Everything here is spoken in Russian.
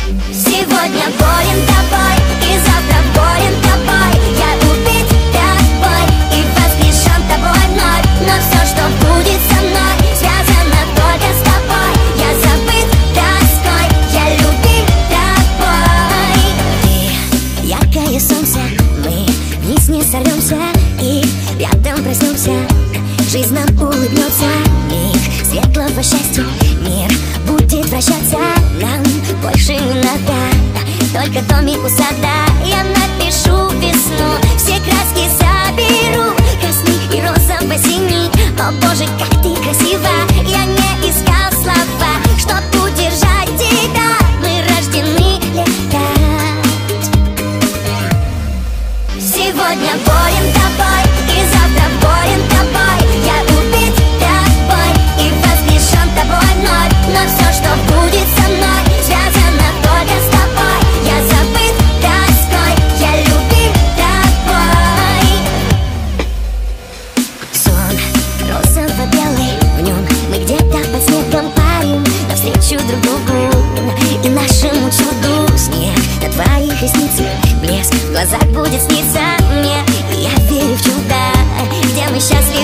Сегодня болен тобой, и завтра болен тобой. Я убит тобой и воскрешен тобой вновь. Но все, что будет со мной, связано только с тобой. Я забыт тоской, я любим тобой. Ты яркое солнце, мы вниз не сорвемся и рядом проснемся. Жизнь нам улыбнется, миг светлого счастья. Мир будет вращаться, нам больше не надо. Только домик у сада, я напишу весну. Все краски соберу, красный и розовый, синий. О боже, как ты красива, я не искал слова, чтоб удержать тебя. Мы рождены летать. Сегодня болен тобой, и завтра болен тобой. Я убит тобой и воскрешен тобой вновь. Но все, что будет со мной, связано только с тобой. Я забыт тоской, я любим тобой. Сон розово-белый, в нем мы где-то под снегом парим навстречу друг другу и нашему чуду. Снег на твоих ресницах, блеск в глазах будет сниться мне. И я верю в чудо, где мы счастливы.